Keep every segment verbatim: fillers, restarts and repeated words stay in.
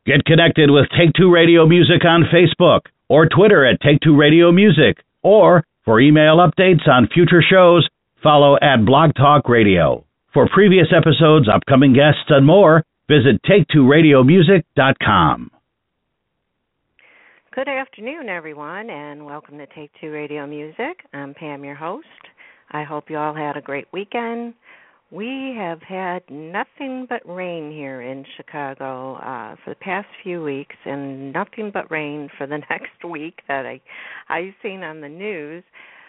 Get connected with Take Two Radio Music on Facebook or Twitter at Take Two Radio Music. Or for email updates on future shows, follow at Blog Talk Radio. For previous episodes, upcoming guests, and more, visit take two radio music dot com. Good afternoon, everyone, and welcome to Take Two Radio Music. I'm Pam, your host. I hope you all had a great weekend. We have had nothing but rain here in Chicago uh, for the past few weeks, and nothing but rain for the next week that I, I've seen on the news.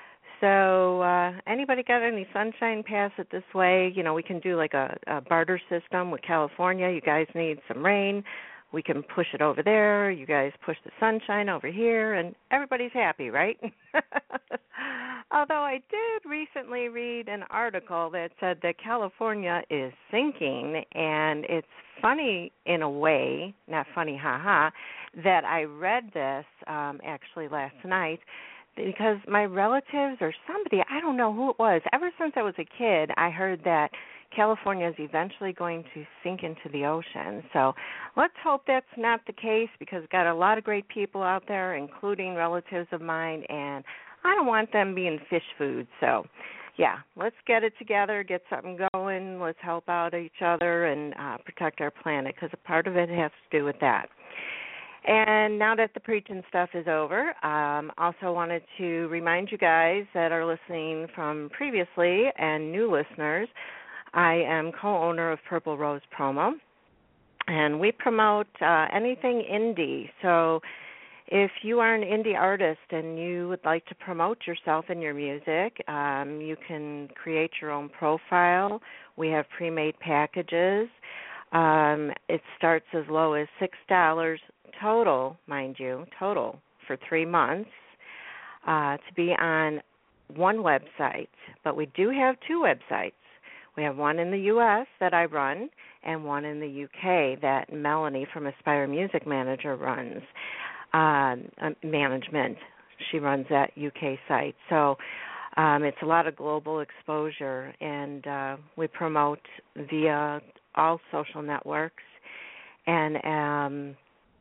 So uh, anybody got any sunshine, pass it this way. You know, we can do like a, a barter system with California. You guys need some rain. We can push it over there. You guys push the sunshine over here, and everybody's happy, right? Although I did recently read an article that said that California is sinking, and it's funny in a way, not funny, ha-ha, that I read this um, actually last night because my relatives or somebody, I don't know who it was, ever since I was a kid, I heard that California is eventually going to sink into the ocean. So let's hope that's not the case because we've got a lot of great people out there, including relatives of mine, and I don't want them being fish food. So, yeah, let's get it together, get something going. Let's help out each other and uh, protect our planet because a part of it has to do with that. And now that the preaching stuff is over, um, also wanted to remind you guys that are listening from previously and new listeners, I am co-owner of Purple Rose Promo, and we promote uh, anything indie. So if you are an indie artist and you would like to promote yourself and your music, um, you can create your own profile. We have pre-made packages. Um, it starts as low as six dollars total, mind you, total for three months uh, to be on one website. But we do have two websites. We have one in the U S that I run and one in the U K that Melanie from Aspire Music Manager runs. Um, uh, management. She runs that U K site. So um, it's a lot of global exposure, and uh, we promote via all social networks. And um,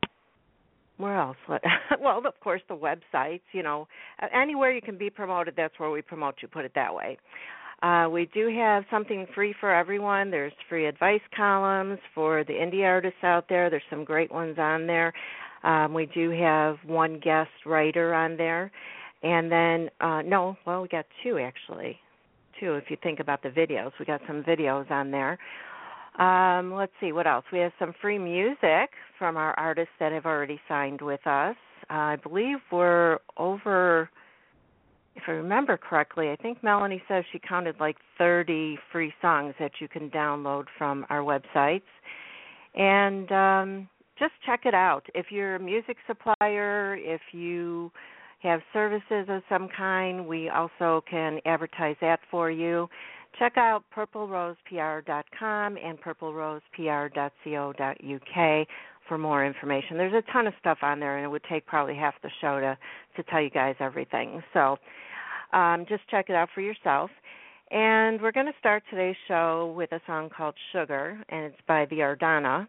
where else? Well, of course, the websites. You know, anywhere you can be promoted, that's where we promote you, put it that way. Uh, we do have something free for everyone. There's free advice columns for the indie artists out there. There's some great ones on there. Um, we do have one guest writer on there. And then, uh, no, well, we got two, actually. Two, if you think about the videos. We got some videos on there. Um, let's see, what else? We have some free music from our artists that have already signed with us. Uh, I believe we're over... If I remember correctly, I think Melanie says she counted like thirty free songs that you can download from our websites. And um, just check it out. If you're a music supplier, if you have services of some kind, we also can advertise that for you. Check out purple rose p r dot com and purple rose p r dot co dot u k for more information. There's a ton of stuff on there, and it would take probably half the show to, to tell you guys everything. So um, just check it out for yourself. And we're going to start today's show with a song called Sugar, and it's by the Ardana.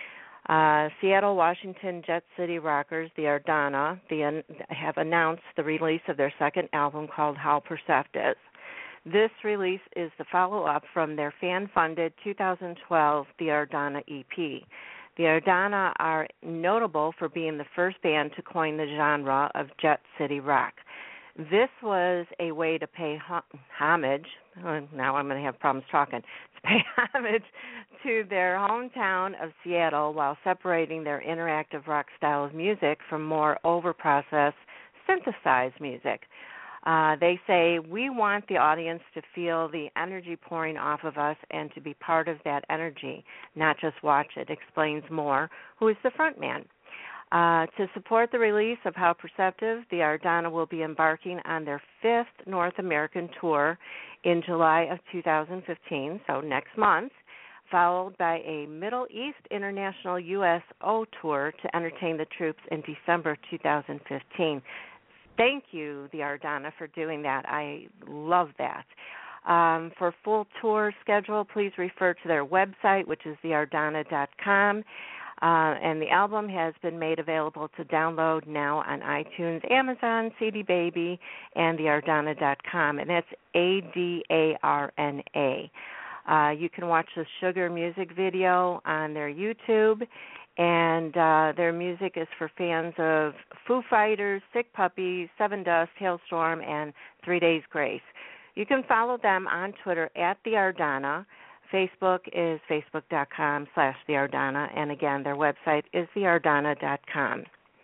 Uh, Seattle, Washington, Jet City Rockers, the Ardana, the, have announced the release of their second album called How Perceptive. This release is the follow-up from their fan-funded two thousand twelve The Ardana E P. The Ardana are notable for being the first band to coin the genre of Jet City Rock. This was a way to pay homage, now I'm going to have problems talking, to pay homage to their hometown of Seattle while separating their interactive rock style of music from more over-processed, synthesized music. Uh, they say, we want the audience to feel the energy pouring off of us and to be part of that energy, not just watch it. Explains Moore, who is the front man. Uh, to support the release of How Perceptive, the Ardana will be embarking on their fifth North American tour in July of two thousand fifteen, so next month, followed by a Middle East International U S O tour to entertain the troops in December two thousand fifteen. Thank you, the Ardana, for doing that. I love that. Um, for full tour schedule, please refer to their website, which is the ardana dot com. Uh, and the album has been made available to download now on iTunes, Amazon, C D Baby, and the ardana dot com, and that's A D A R N A. Uh, you can watch the Sugar music video on their YouTube, and uh, their music is for fans of Foo Fighters, Sick Puppies, Seven Dust, Hailstorm, and Three Days Grace. You can follow them on Twitter at The Ardana. Facebook is facebook.com slash The Ardana, and again, their website is the ardana dot com.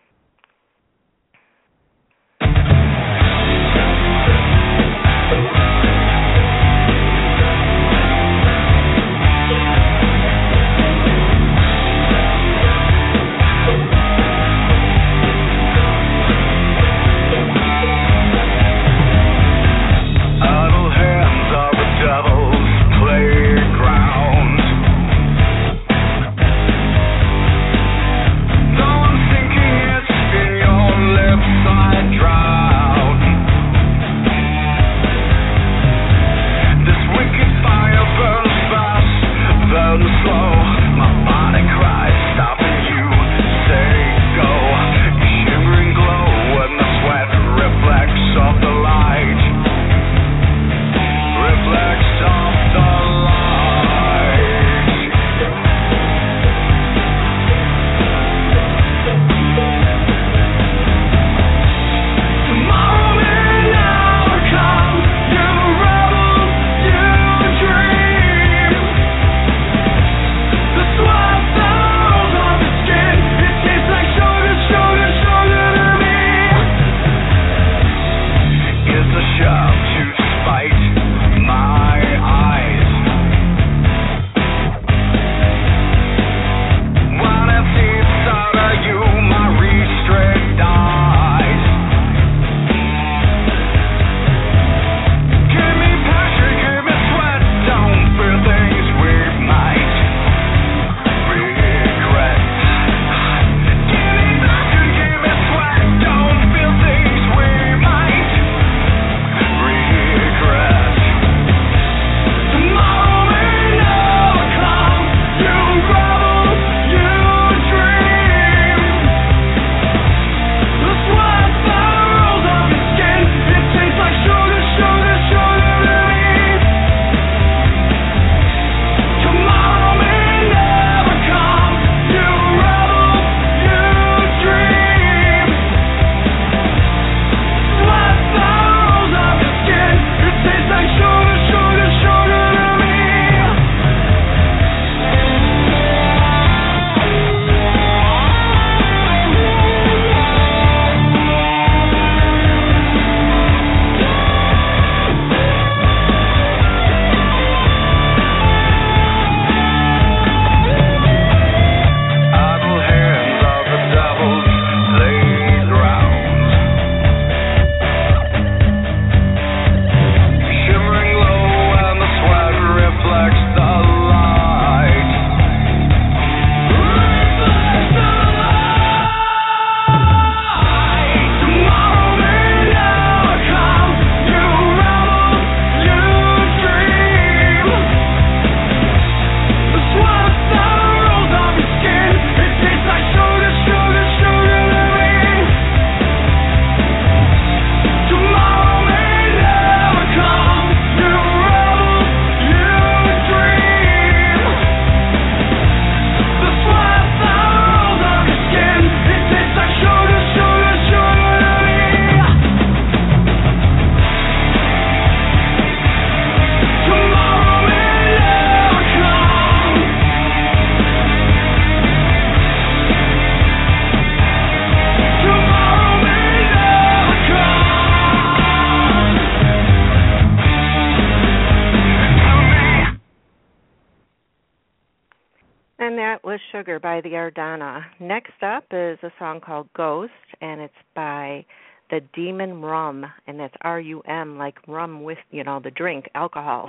And that was Sugar by the Ardana. Next up is a song called Ghost, and it's by the Demon Rum, and that's R U M, like rum with, you know, the drink, alcohol.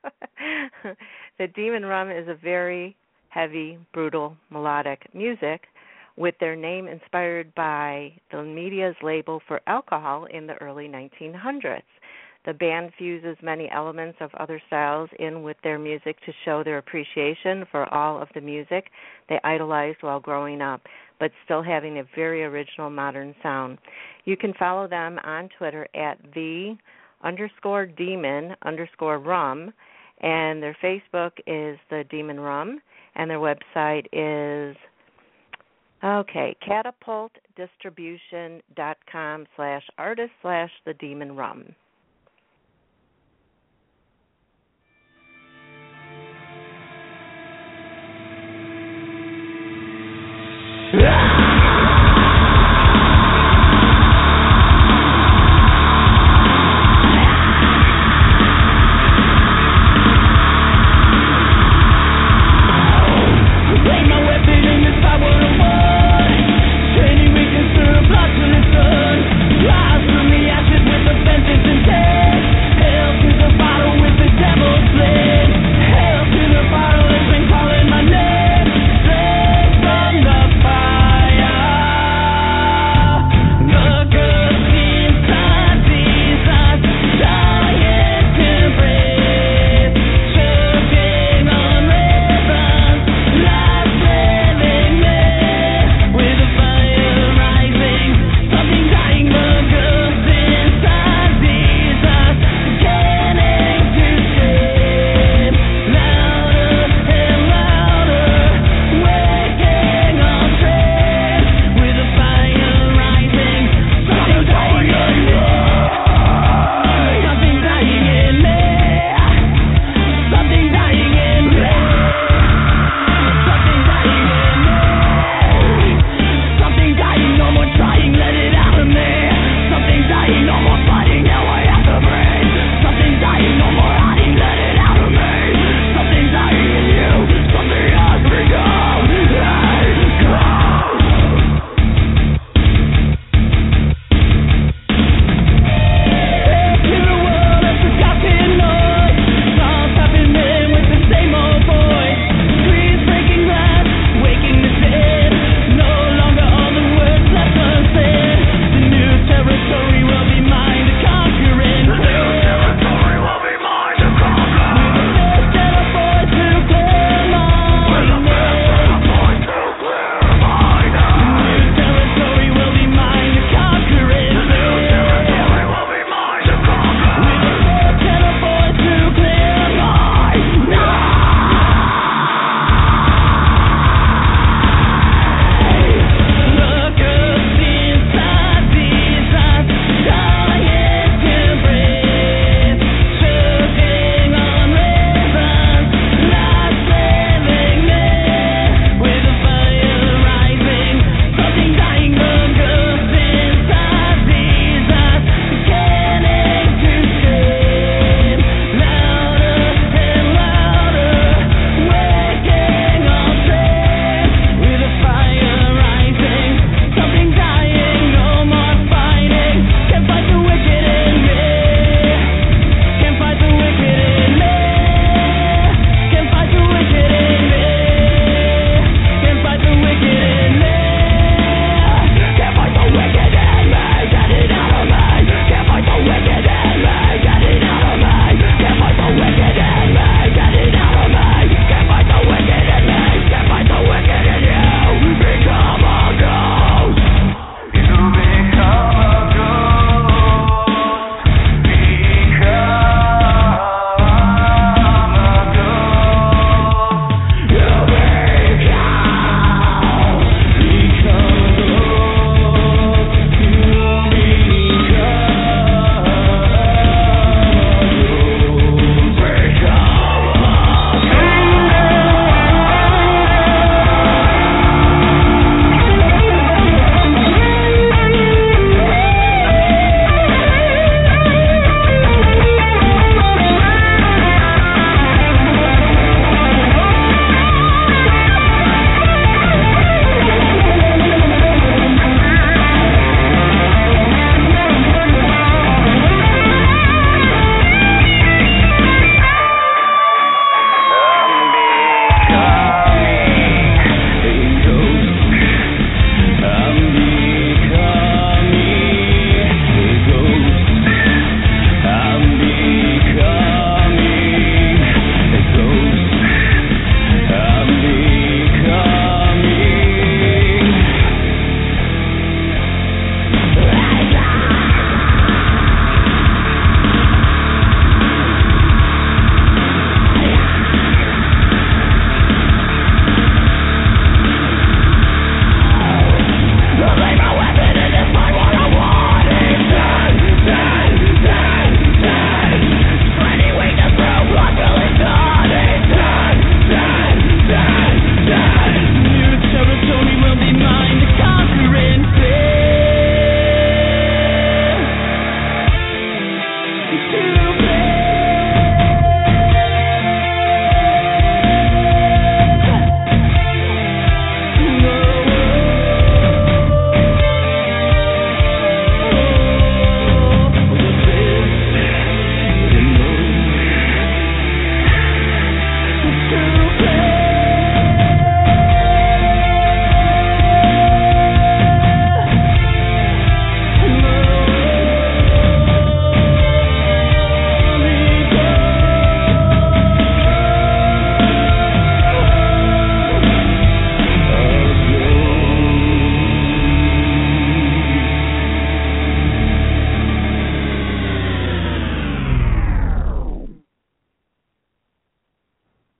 The Demon Rum is a very heavy, brutal, melodic music with their name inspired by the media's label for alcohol in the early nineteen hundreds. The band fuses many elements of other styles in with their music to show their appreciation for all of the music they idolized while growing up, but still having a very original modern sound. You can follow them on Twitter at the underscore demon underscore rum, and their Facebook is the Demon Rum, and their website is okay catapult distribution dot com slash artist slash the Demon Rum. Rise from the ashes with a vengeance and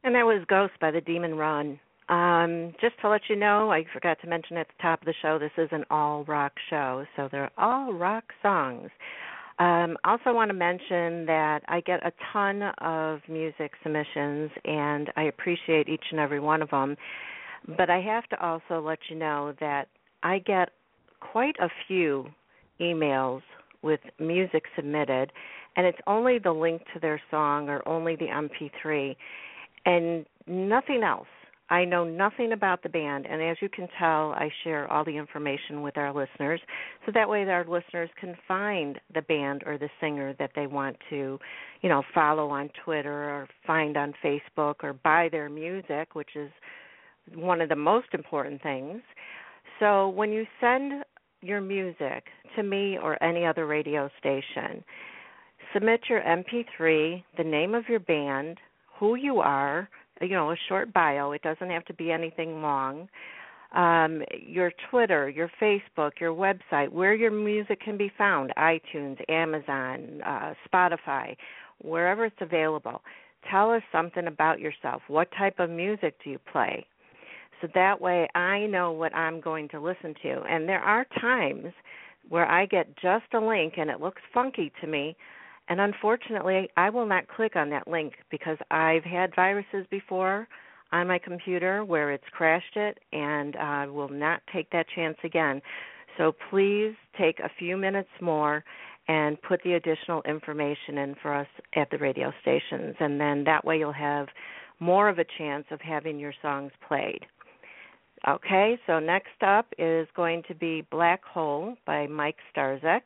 And that was Ghost by the Demon Run. Um, just to let you know, I forgot to mention at the top of the show, this is an all-rock show, so they're all rock songs. Um, also want to mention that I get a ton of music submissions, and I appreciate each and every one of them. But I have to also let you know that I get quite a few emails with music submitted, and it's only the link to their song or only the M P three, and nothing else. I know nothing about the band, and as you can tell, I share all the information with our listeners, so that way our listeners can find the band or the singer that they want to, you know, follow on Twitter or find on Facebook or buy their music, which is one of the most important things. So when you send your music to me or any other radio station, submit your M P three, the name of your band, who you are, you know, a short bio. It doesn't have to be anything long. Um, your Twitter, your Facebook, your website, where your music can be found, iTunes, Amazon, uh, Spotify, wherever it's available. Tell us something about yourself. What type of music do you play? So that way I know what I'm going to listen to. And there are times where I get just a link and it looks funky to me, and unfortunately, I will not click on that link because I've had viruses before on my computer where it's crashed it, and I uh, will not take that chance again. So please take a few minutes more and put the additional information in for us at the radio stations, and then that way you'll have more of a chance of having your songs played. Okay, so next up is going to be Black Hole by Mike Starzec.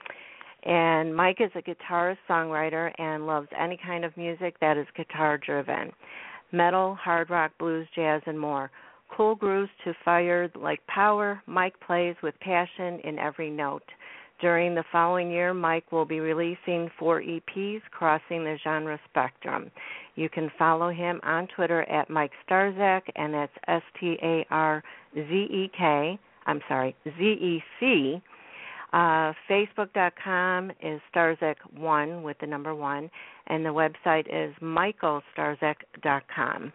And Mike is a guitarist, songwriter, and loves any kind of music that is guitar-driven. Metal, hard rock, blues, jazz, and more. Cool grooves to fire like power. Mike plays with passion in every note. During the following year, Mike will be releasing four E Ps crossing the genre spectrum. You can follow him on Twitter at Mike Starzec, and that's S T A R Z E K, I'm sorry, Z E C. Uh, Facebook dot com is Starzec one with the number one, and the website is Michael Starzec dot com.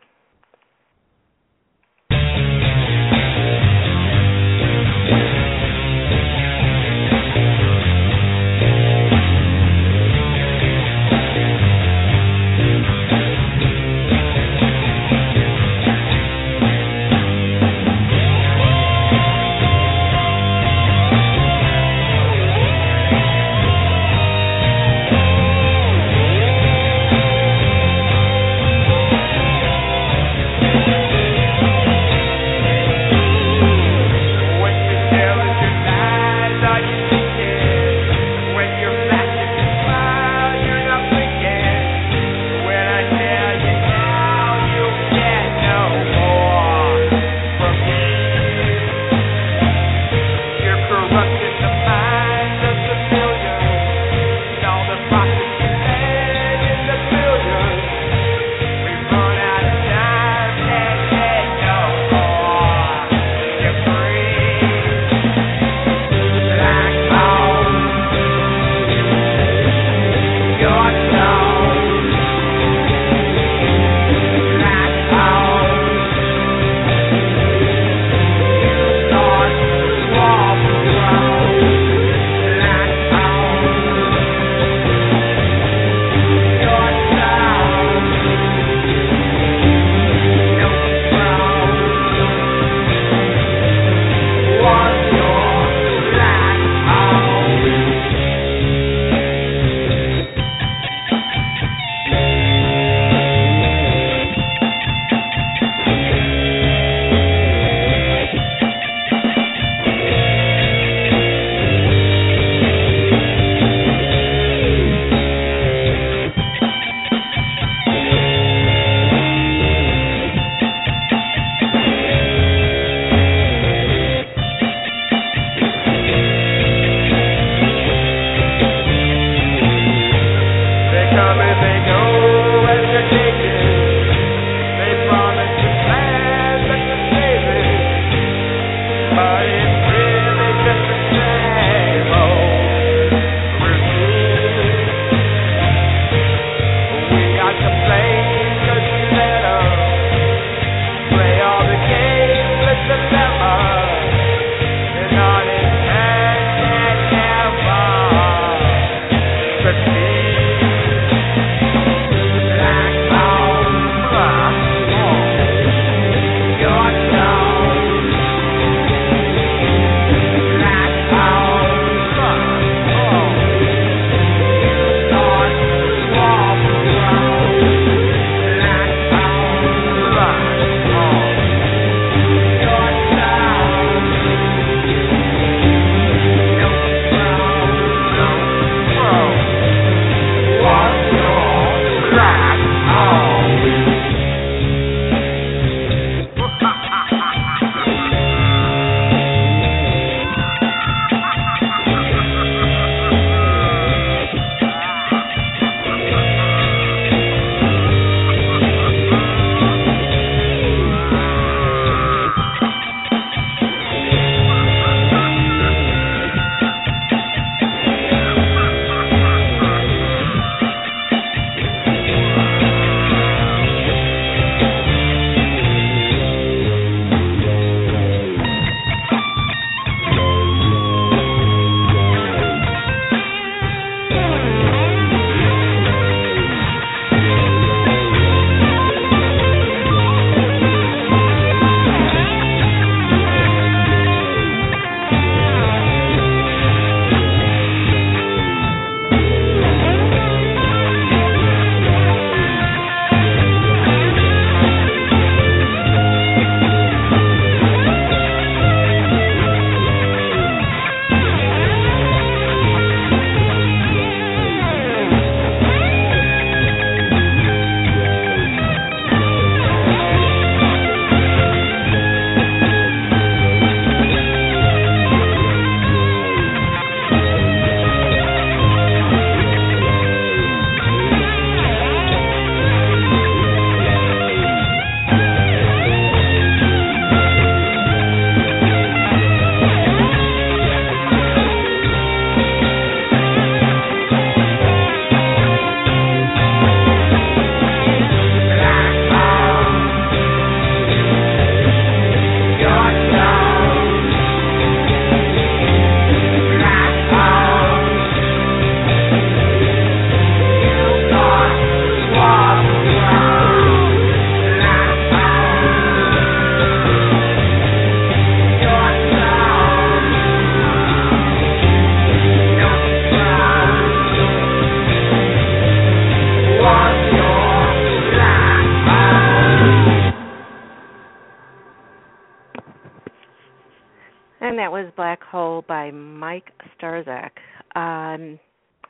Hole by Mike Starzak. Um,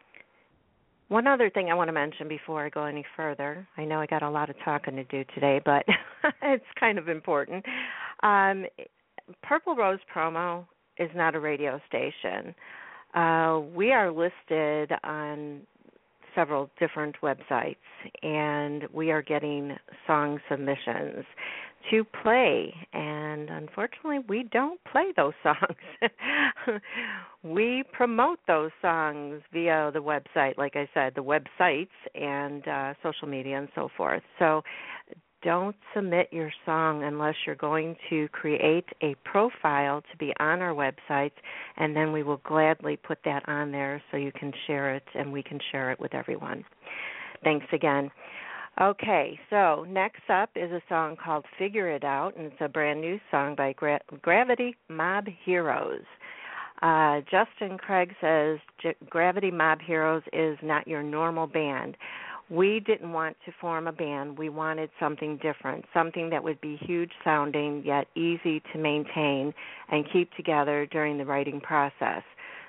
one other thing I want to mention before I go any further, I know I got a lot of talking to do today, but it's kind of important. Um, Purple Rose Promo is not a radio station. Uh, we are listed on several different websites, and we are getting song submissions to play, and unfortunately we don't play those songs. We promote those songs via the website, like I said, the websites and uh, social media and so forth. So don't submit your song unless you're going to create a profile to be on our websites, and then we will gladly put that on there so you can share it and we can share it with everyone. Thanks again. Okay, so next up is a song called Figure It Out, and it's a brand new song by Gra- Gravity Mob Heroes. Uh, Justin Craig says G- Gravity Mob Heroes is not your normal band. We didn't want to form a band. We wanted something different, something that would be huge sounding yet easy to maintain and keep together during the writing process.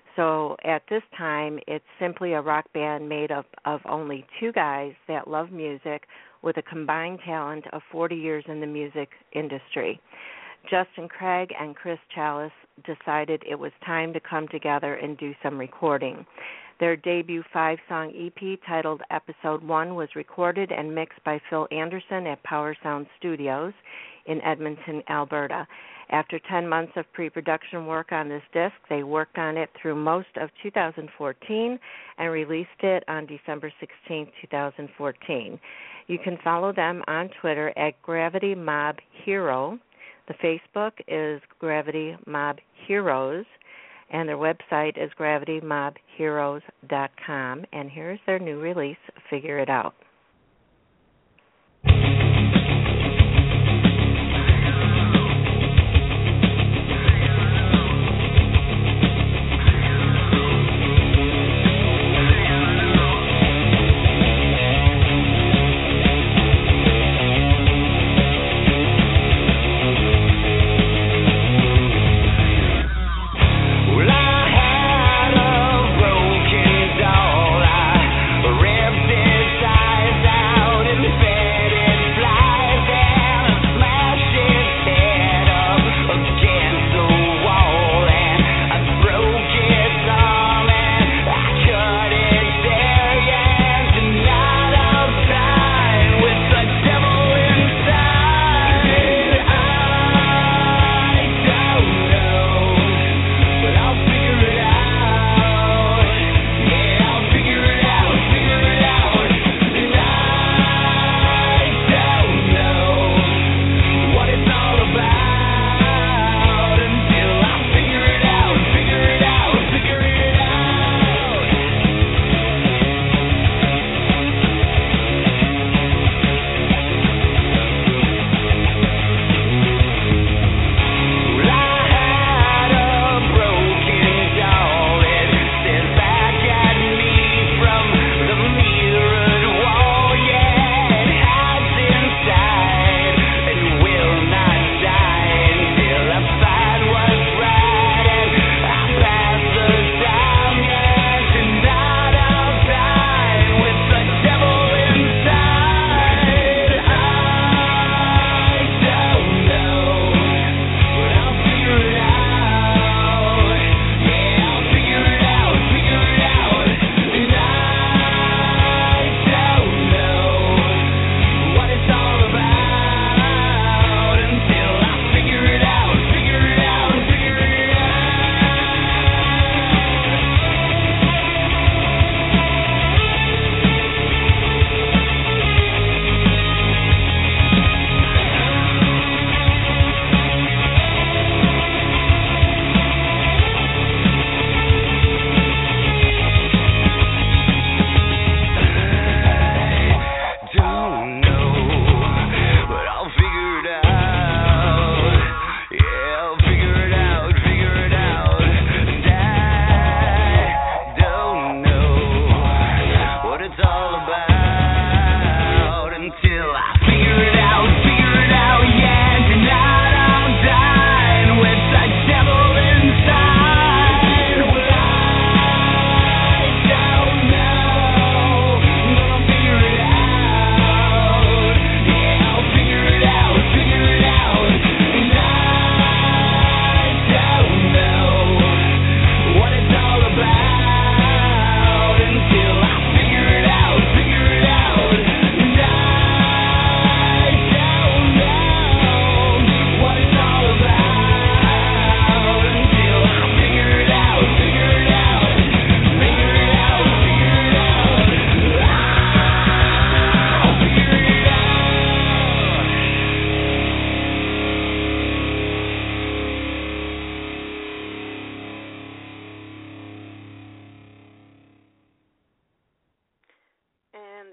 So at this time, it's simply a rock band made up of only two guys that love music with a combined talent of forty years in the music industry. Justin Craig and Chris Chalice decided it was time to come together and do some recording. Their debut five-song E P titled Episode one was recorded and mixed by Phil Anderson at Power Sound Studios in Edmonton, Alberta. After ten months of pre-production work on this disc, they worked on it through most of two thousand fourteen and released it on December sixteenth, twenty fourteen. You can follow them on Twitter at Gravity Mob Hero. The Facebook is Gravity Mob Heroes, and their website is gravity mob heroes dot com. And here's their new release, Figure It Out. Inside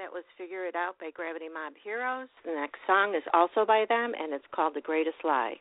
That was Figure It Out by Gravity Mob Heroes. The next song is also by them, and it's called The Greatest Lie.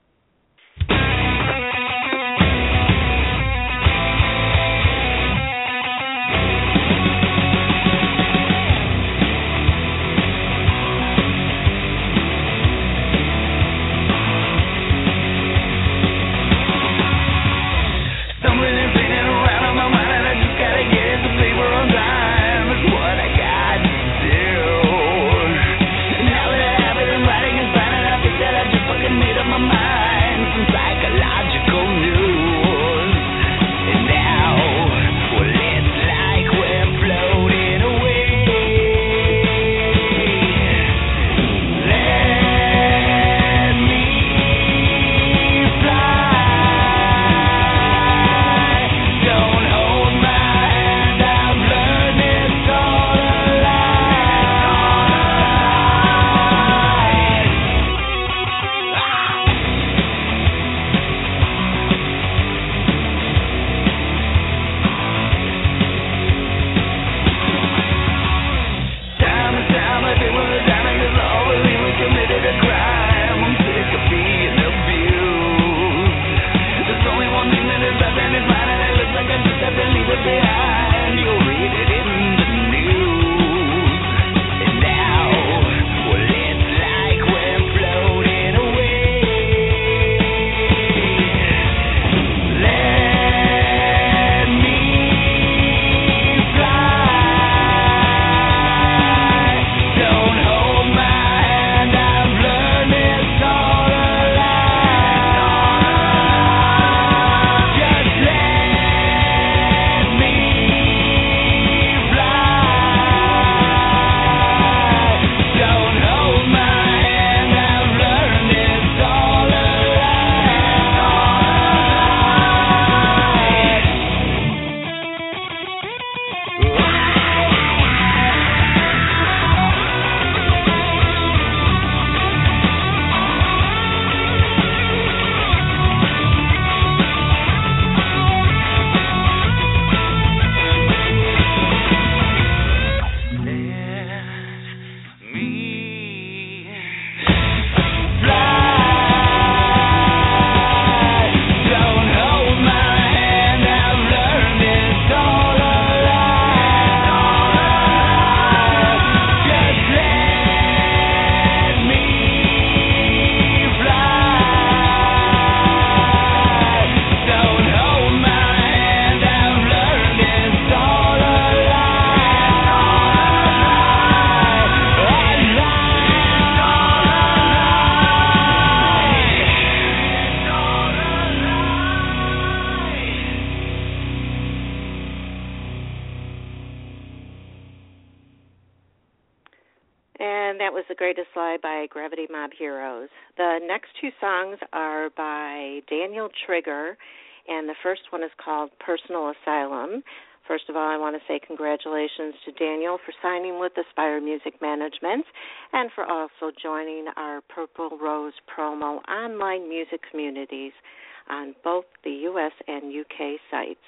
Greatest Lie by Gravity Mob Heroes. The next two songs are by Daniel Trigger, and the first one is called Personal Asylum. First of all, I want to say congratulations to Daniel for signing with Aspire Music Management and for also joining our Purple Rose promo online music communities on both the U S and U K sites.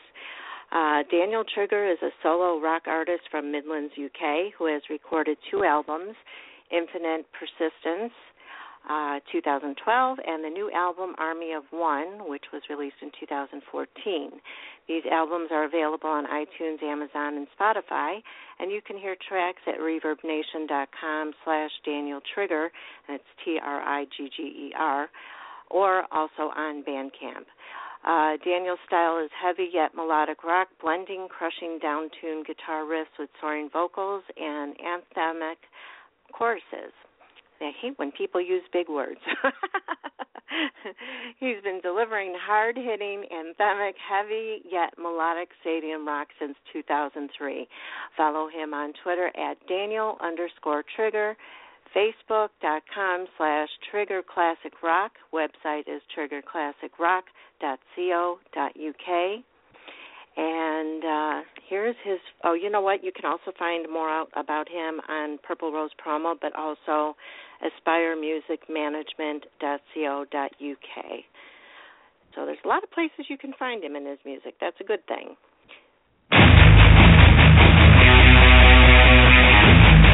Uh, Daniel Trigger is a solo rock artist from Midlands, U K, who has recorded two albums, Infinite Persistence, uh, two thousand twelve, and the new album Army of One, which was released in two thousand fourteen. These albums are available on iTunes, Amazon, and Spotify, and you can hear tracks at reverbnation.com slash Daniel Trigger, and it's T R I G G E R, or also on Bandcamp. Uh, Daniel's style is heavy yet melodic rock, blending crushing down-tuned guitar riffs with soaring vocals and anthemic choruses. I hate when people use big words. He's been delivering hard-hitting, anthemic, heavy yet melodic stadium rock since two thousand three. Follow him on Twitter at Daniel underscore Trigger, Facebook.com slash Trigger Classic Rock. Website is trigger classic rock dot co dot uk. And uh, here's his, oh, you know what? You can also find more out about him on Purple Rose Promo, but also aspire music management dot co dot uk. So there's a lot of places you can find him in his music. That's a good thing.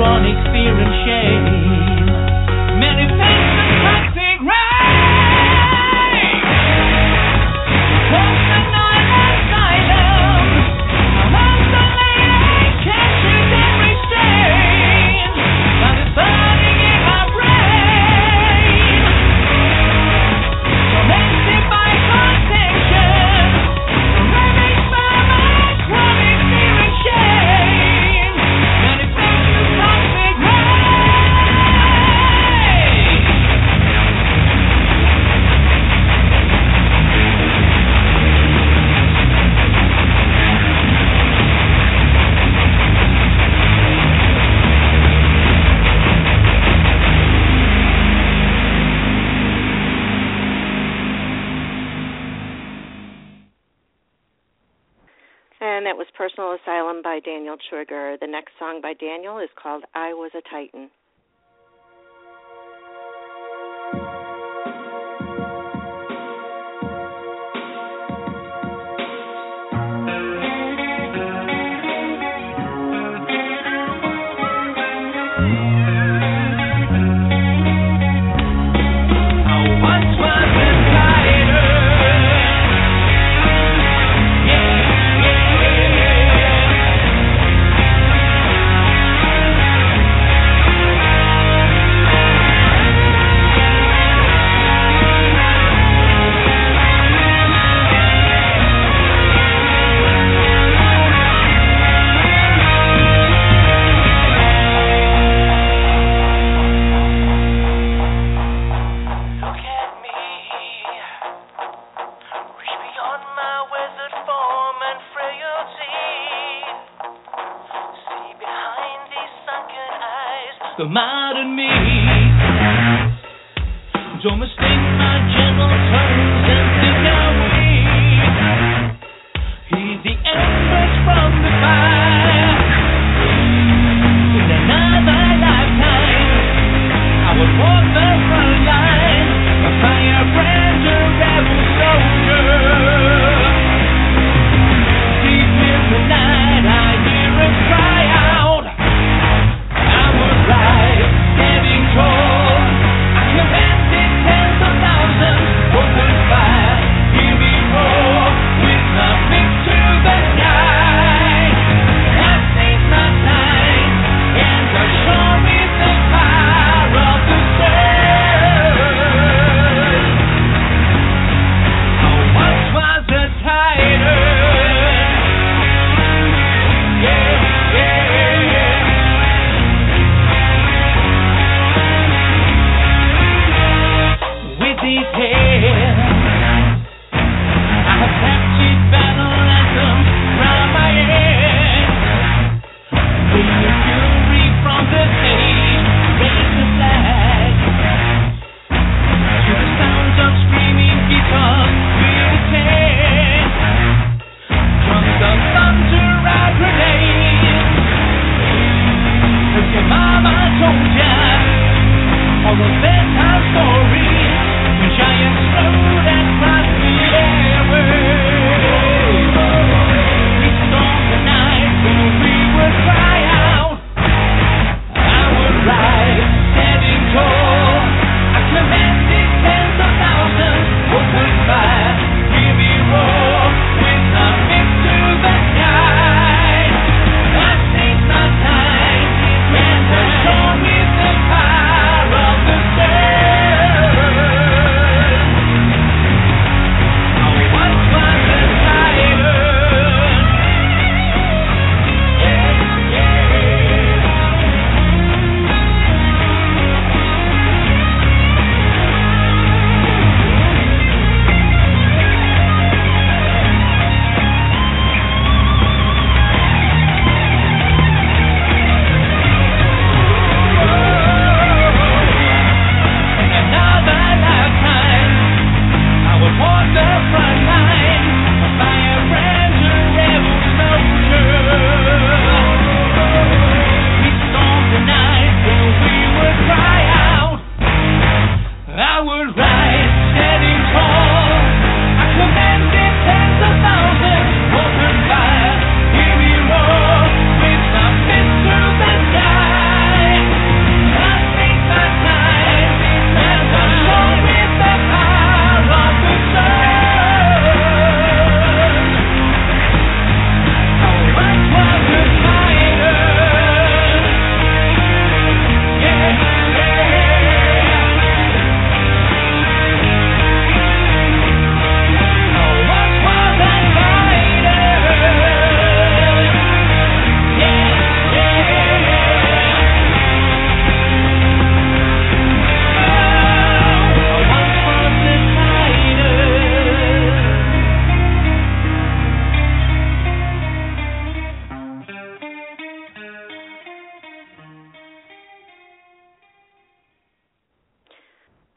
chronic fear and shame. Manifest the toxic rain. Close the night asylum. I'm isolated, captured every stain. But it's burning in my brain. Tormented by contention. Ravaged by my chronic fear and shame. Manifest the toxic rain. And that was Personal Asylum by Daniel Trigger. The next song by Daniel is called I Was a Titan. I once was a fighter. Yeah, yeah, Look at me, reach beyond my weathered form and frailty. See behind these sunken eyes the modern me. Don't mistake my gentle tones and think I'm weak. Heed the embers from the fire. In another lifetime, I would walk the front line, a firebrand, a rebel soldier. Deep in the night, I hear us cry out. I was right, standing tall. I commanded tens of thousands, open fire. Hear me roar, with my fist to the sky.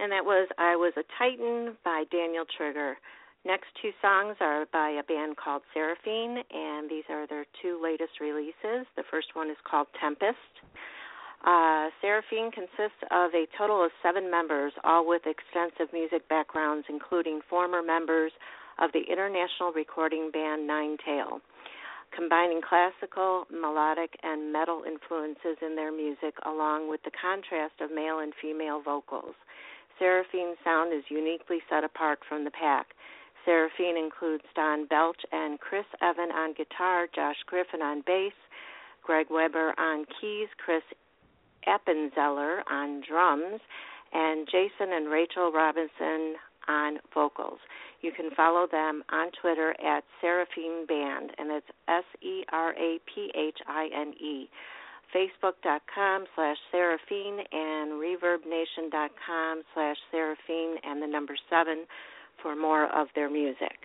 And that was I Was a Titan by Daniel Trigger. Next two songs are by a band called Seraphine, and these are their two latest releases. The first one is called Tempest. Uh, Seraphine consists of a total of seven members, all with extensive music backgrounds, including former members of the international recording band Nine Tail, combining classical, melodic, and metal influences in their music, along with the contrast of male and female vocals. Seraphine's sound is uniquely set apart from the pack. Seraphine includes Don Belch and Chris Evan on guitar, Josh Griffin on bass, Greg Weber on keys, Chris Appenzeller on drums, and Jason and Rachel Robinson on vocals. You can follow them on Twitter at Seraphine Band, and it's S E R A P H I N E. Facebook.com slash Seraphine and ReverbNation.com slash Seraphine and the number seven for more of their music.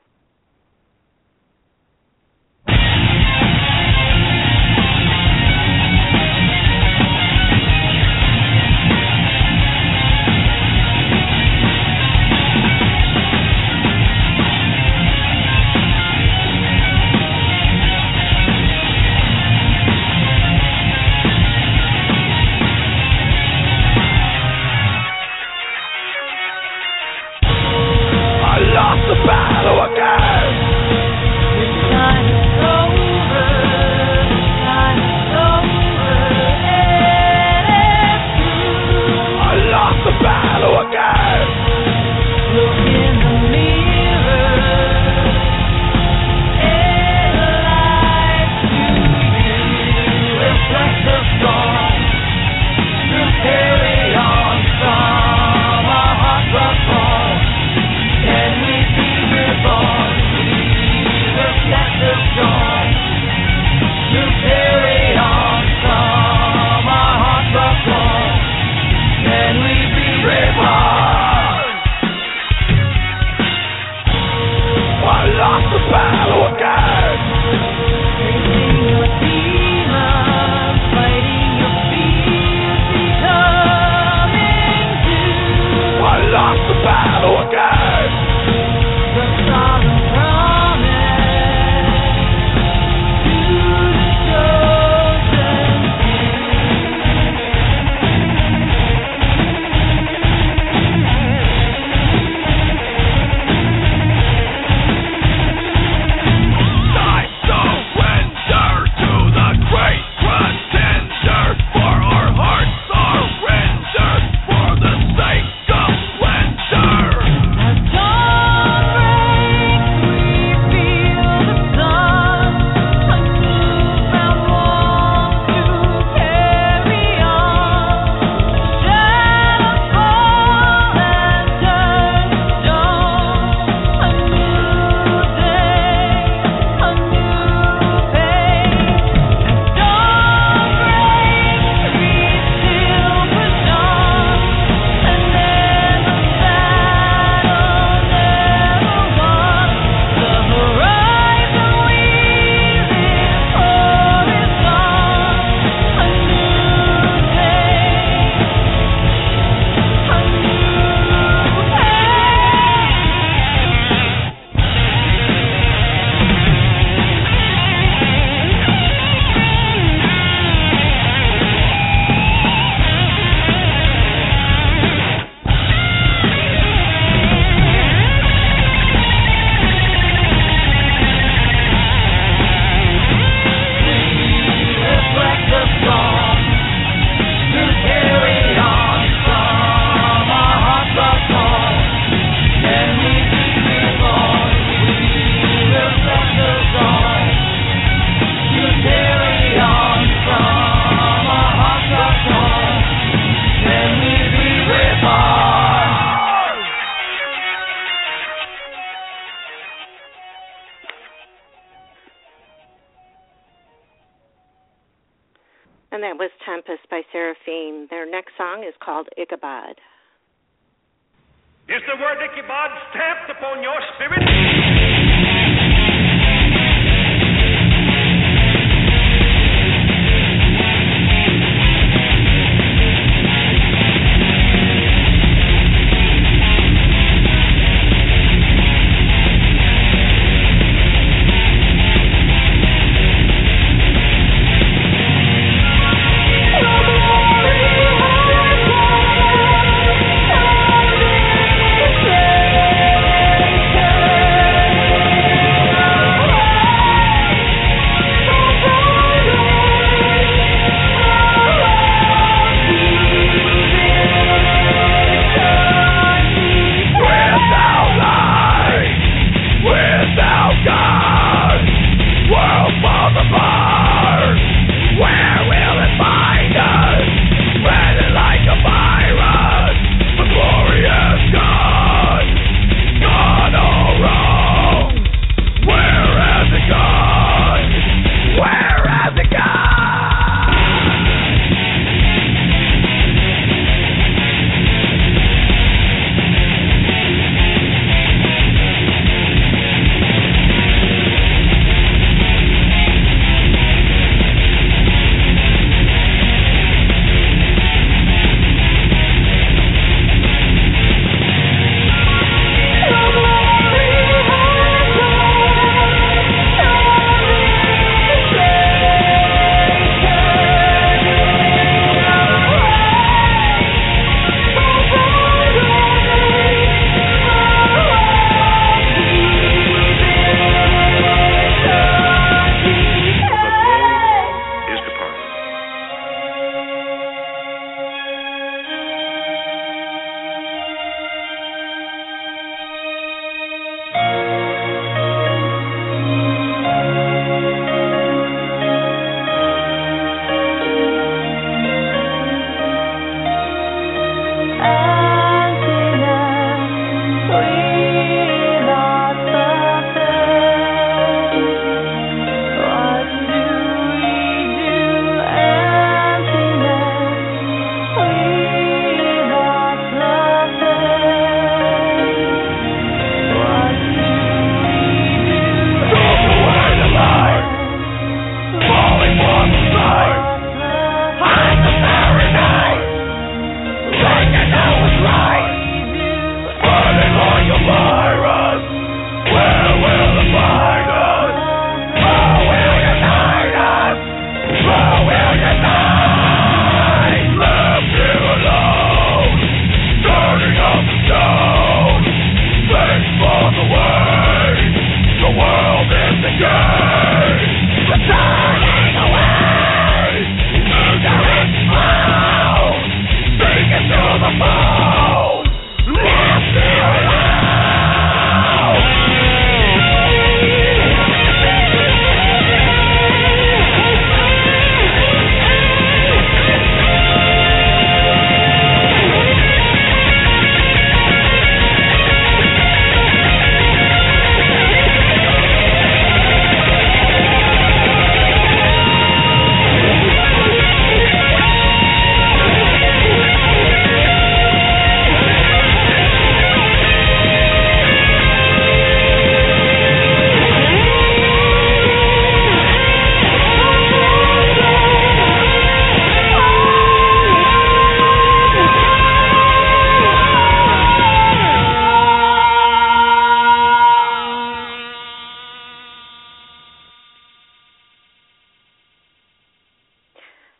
And that was Tempest by Seraphine. Their next song is called Ichabod. Is the word Ichabod stamped upon your spirit?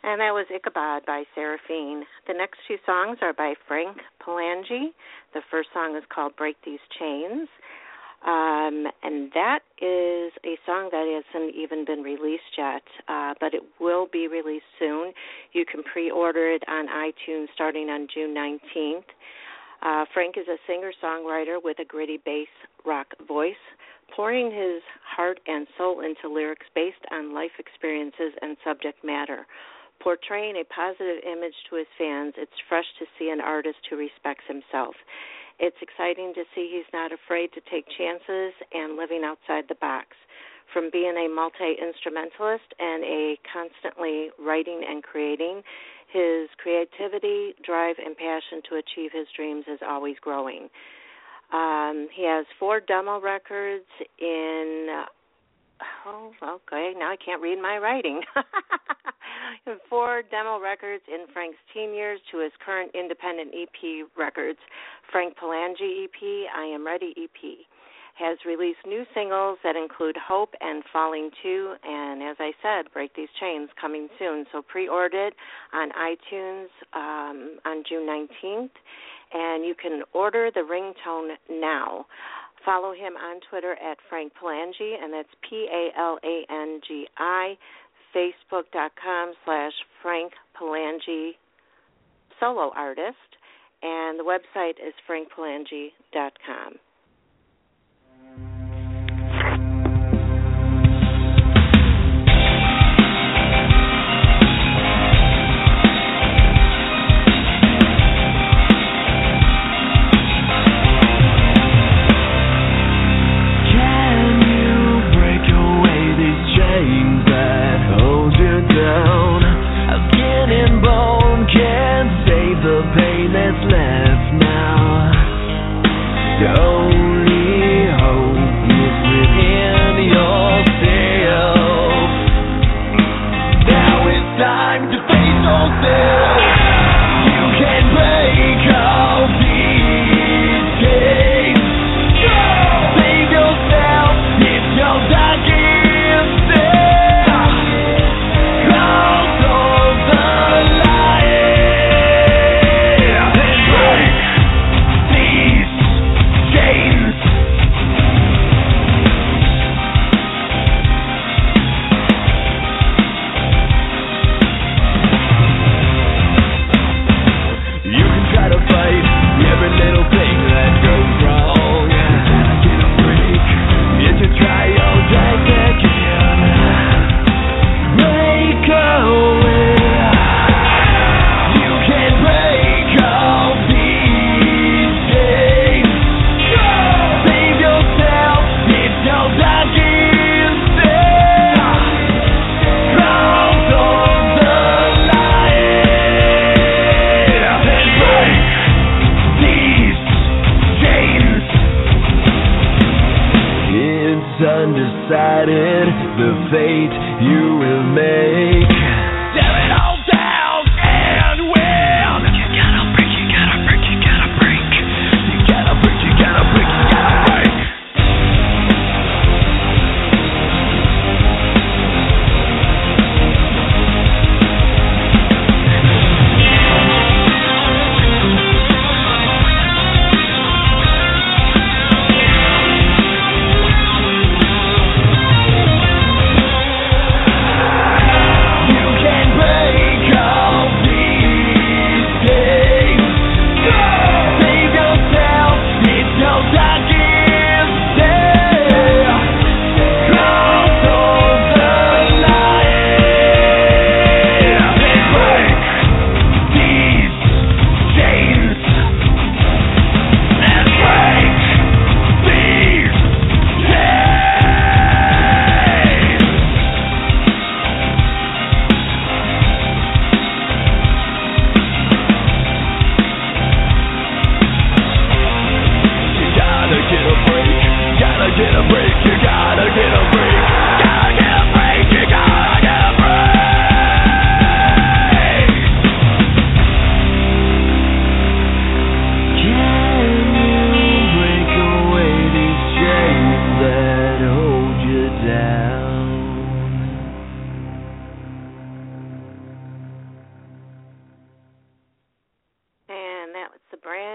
And that was Ichabod by Seraphine. The next two songs are by Frank Palangi. The first song is called Break These Chains. Um, and that is a song that hasn't even been released yet, uh, but it will be released soon. You can pre-order it on iTunes starting on June nineteenth. Uh, Frank is a singer-songwriter with a gritty bass rock voice, pouring his heart and soul into lyrics based on life experiences and subject matter. Portraying a positive image to his fans, it's fresh to see an artist who respects himself. It's exciting to see he's not afraid to take chances and living outside the box. From being a multi-instrumentalist and a constantly writing and creating, his creativity, drive, and passion to achieve his dreams is always growing. Um, he has four demo records in, oh, okay, now I can't read my writing. Four demo records in Frank's teen years to his current independent E P records. Frank Palangi E P, I Am Ready E P, has released new singles that include Hope and Falling To, and as I said, Break These Chains coming soon. So pre-order it on iTunes um, on June nineteenth, and you can order the ringtone now. Follow him on Twitter at Frank Palangi, and that's P A L A N G I, Facebook.com slash Frank Palangi solo artist, and the website is frank palangi dot com.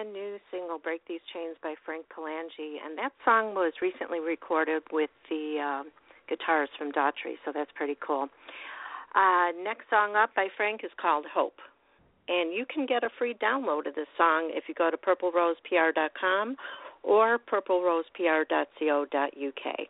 brand new single, Break These Chains by Frank Palangi, and that song was recently recorded with the um, guitars from Daughtry, so that's pretty cool. Uh, next song up by Frank is called Hope, and you can get a free download of this song if you go to purple rose p r dot com or purple rose p r dot co dot u k.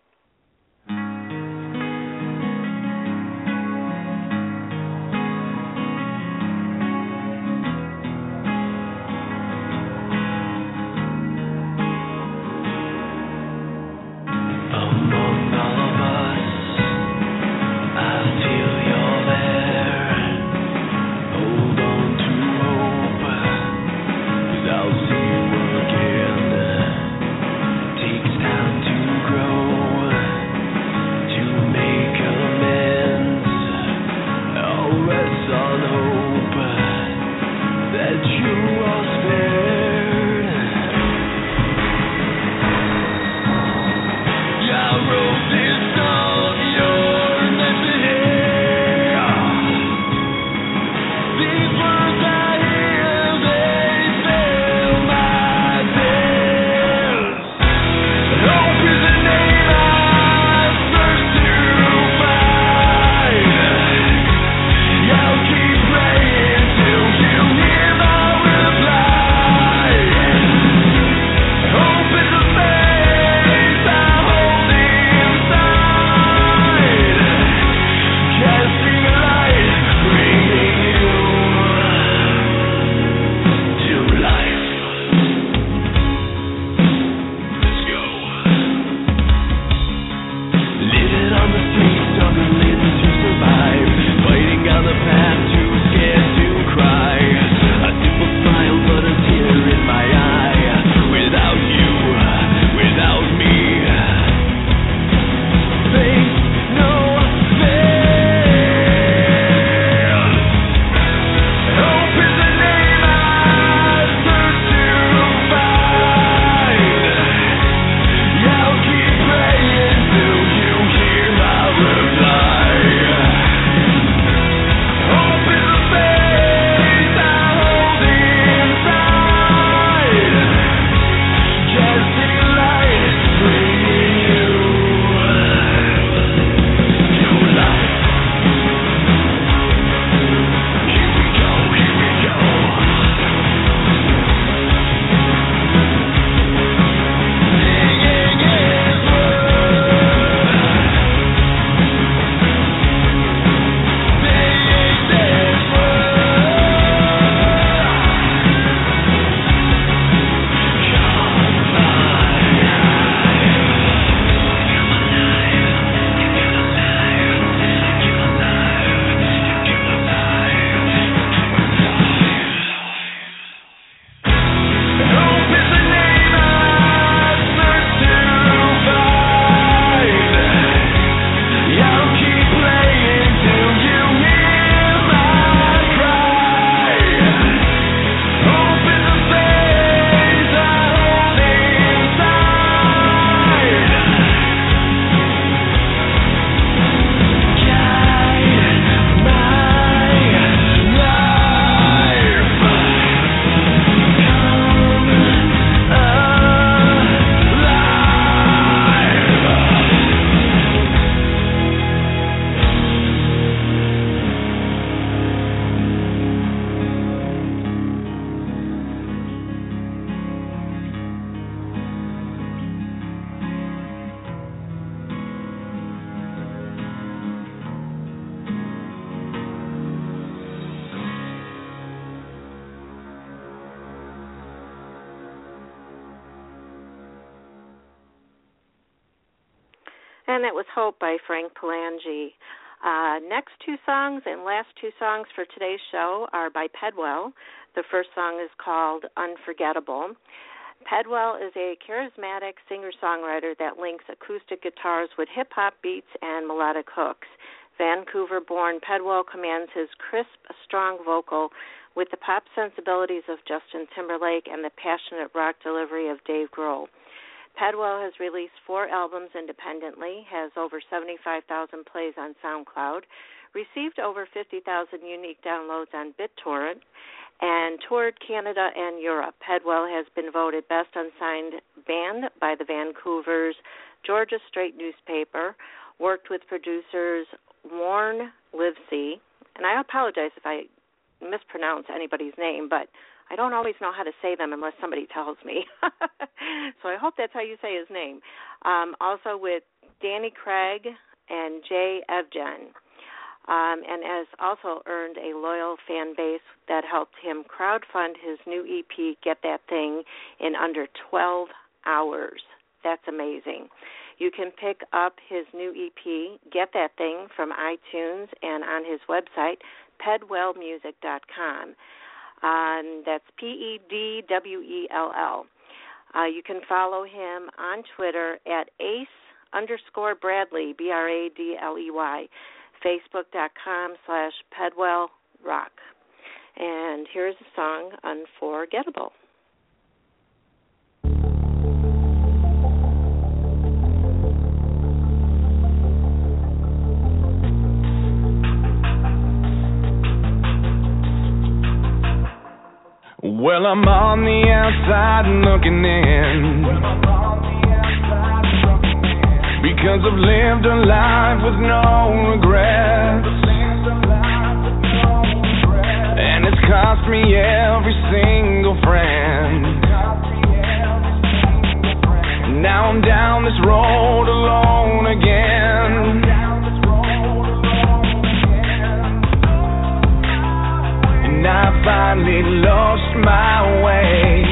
And that was Hope by Frank Palangi. Uh, next two songs and last two songs for today's show are by Pedwell. The first song is called Unforgettable. Pedwell is a charismatic singer-songwriter that links acoustic guitars with hip-hop beats and melodic hooks. Vancouver-born Pedwell commands his crisp, strong vocal with the pop sensibilities of Justin Timberlake and the passionate rock delivery of Dave Grohl. Pedwell has released four albums independently, has over seventy-five thousand plays on SoundCloud, received over fifty thousand unique downloads on BitTorrent, and toured Canada and Europe. Pedwell has been voted Best Unsigned Band by the Vancouver's Georgia Straight newspaper, worked with producers Warren Livesey, and I apologize if I mispronounce anybody's name, but I don't always know how to say them unless somebody tells me. So I hope that's how you say his name. Um, also with Danny Craig and Jay Evgen, um, and has also earned a loyal fan base that helped him crowdfund his new E P, Get That Thing, in under twelve hours. That's amazing. You can pick up his new E P, Get That Thing, from iTunes and on his website, pedwell music dot com. Um, that's P E D W E L L. Uh, you can follow him on Twitter at ace underscore Bradley, B R A D L E Y, facebook.com slash Pedwell Rock. And here's the song, Unforgettable. Well, I'm on the outside looking in, because I've lived a life with no regrets, and it's cost me every single friend. Now I'm down this road alone again, and I finally lost my way,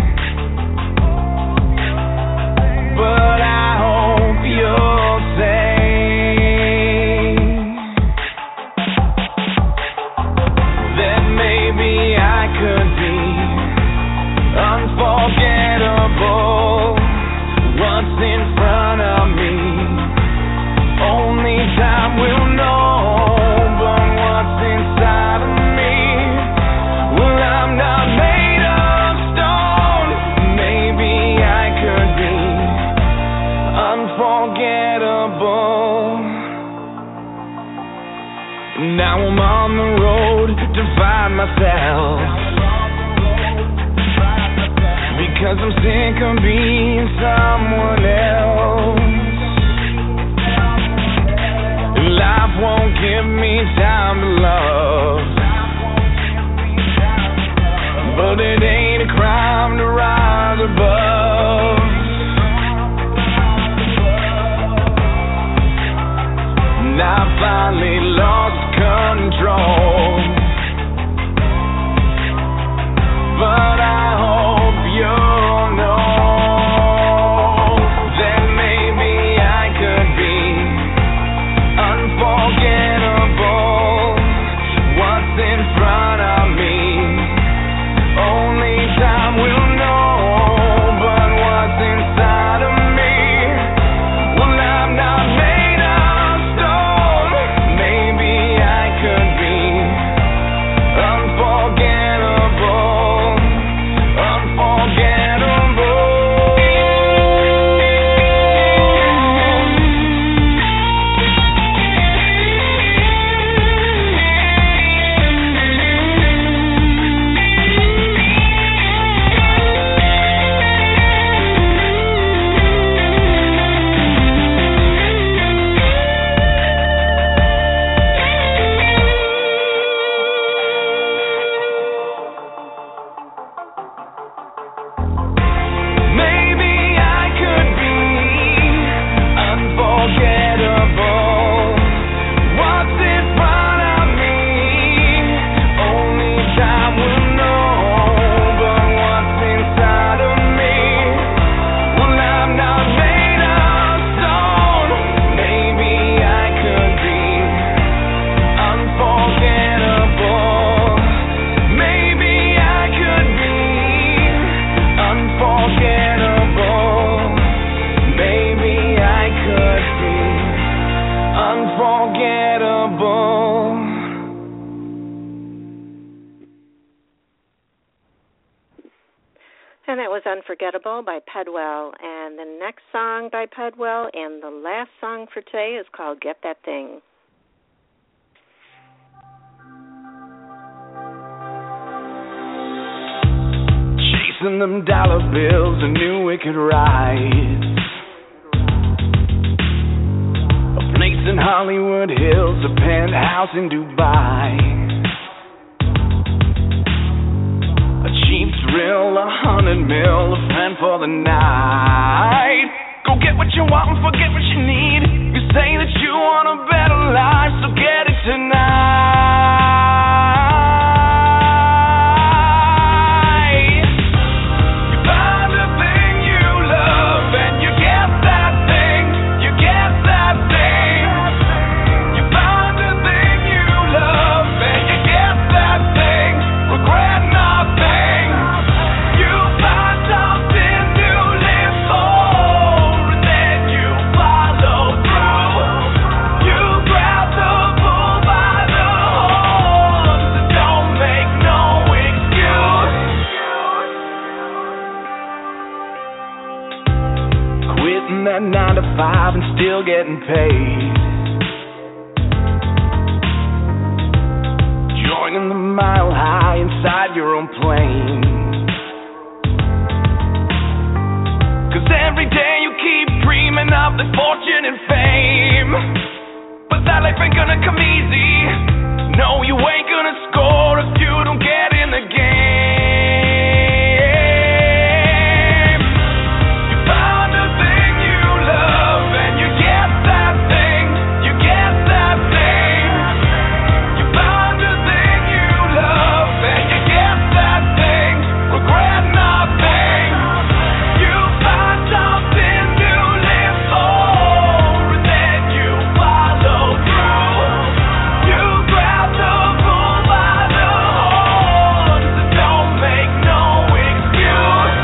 but I hope you'll say that maybe I could be unforgettable. What's in front of me, only time will know, but what's inside of me, well, I'm not made of stone. Maybe I could be unforgettable. Now I'm on the road to find myself, because I'm sick of being someone else. Life won't give me time to love, but it ain't a crime to rise above. And I finally lost control, but I hope you'll know that maybe I could be unforgettable. What's in front of me, only time will know, but what's inside of me, well, I'm not made of stone. Maybe I could be unforgettable, unforgettable. Maybe I could be unforgettable. What's in front of me, only time will know, but what's inside of me, well, I'm not made of stone. Maybe I could be unforgettable. Maybe I could be unforgettable. Maybe I could be unforgettable. And that was Unforgettable by Pedwell. And the next song by Pedwell and the last song for today is called Get That Thing. chasing them dollar bills, I knew it could rise. A place in Hollywood Hills, a penthouse in Dubai. A cheap thrill, a hundred mil, a friend for the night. Go get what you want and forget what you need. You say that you want a better life, so get it tonight. You find a thing you love and you get that thing. You get that thing. You find a thing you love and you get that thing. Regret nothing. You find something to live for, and then you follow through. You grab the bull by the horns, and don't make no excuse. Quitting that nine to five and still getting paid. Joining the mile high inside your own plane. Cause every day you keep dreaming of the fortune and fame. But that life ain't gonna come easy. No, you ain't gonna score if you don't get in the game. You found a thing you love and you get that thing. You get that thing. You found a thing you love and you get that thing. Regret nothing. You find something to live for, and then you follow through. You grab the bull by the horns, and don't make no excuse.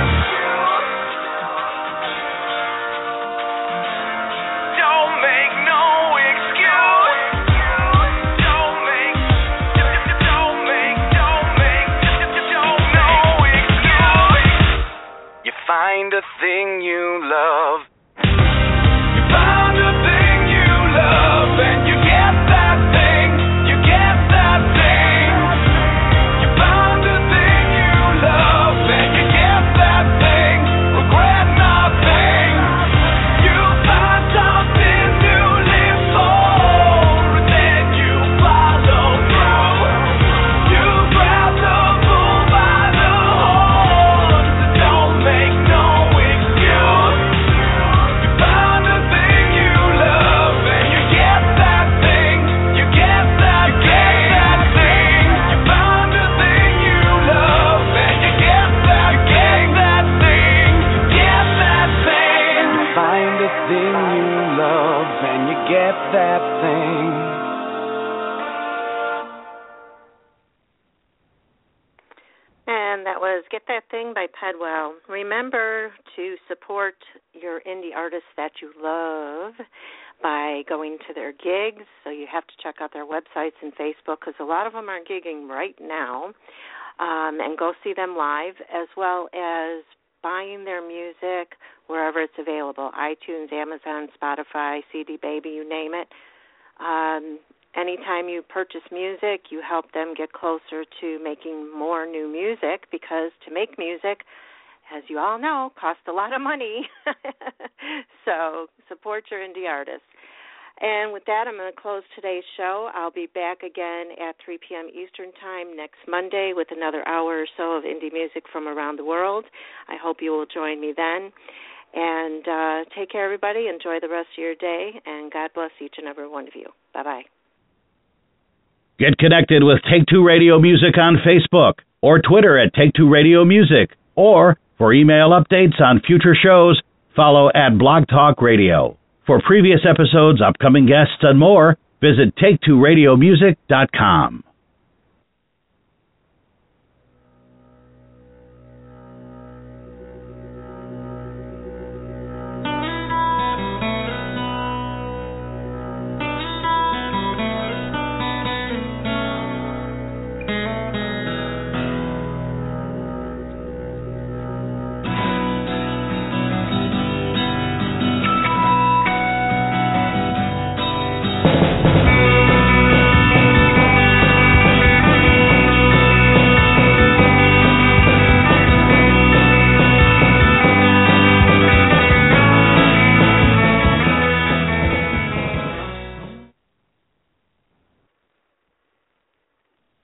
Don't make no excuse. Don't make, don't make, don't make, don't no excuse. You find a thing you love. You found a thing you love and you get that thing. You get that thing. You found a thing you love and you get that thing. Regret nothing. You find something to live for, and then you follow through. You grab the bull by the horns, and don't make no excuse. You found a thing you love and you get that thing. You get that, get that thing. You found a thing you love and you get that, get that thing. You get that thing. You find a thing you love and you get that thing. And that was Get That Thing by Pedwell. Remember to support your indie artists that you love by going to their gigs. So you have to check out their websites and Facebook, because a lot of them are gigging right now. Um, and go see them live, as well as buying their music wherever it's available. iTunes, Amazon, Spotify, C D Baby, you name it. Um, anytime you purchase music, you help them get closer to making more new music, because to make music, as you all know, costs a lot of money. So support your indie artists. And with that, I'm going to close today's show. I'll be back again at three p.m. Eastern Time next Monday with another hour or so of indie music from around the world. I hope you will join me then. And uh, take care, everybody. Enjoy the rest of your day, and God bless each and every one of you. Bye-bye. Get connected with Take Two Radio Music on Facebook or Twitter at Take Two Radio Music. Or for email updates on future shows, follow at Blog Talk Radio. For previous episodes, upcoming guests, and more, visit take two radio music dot com.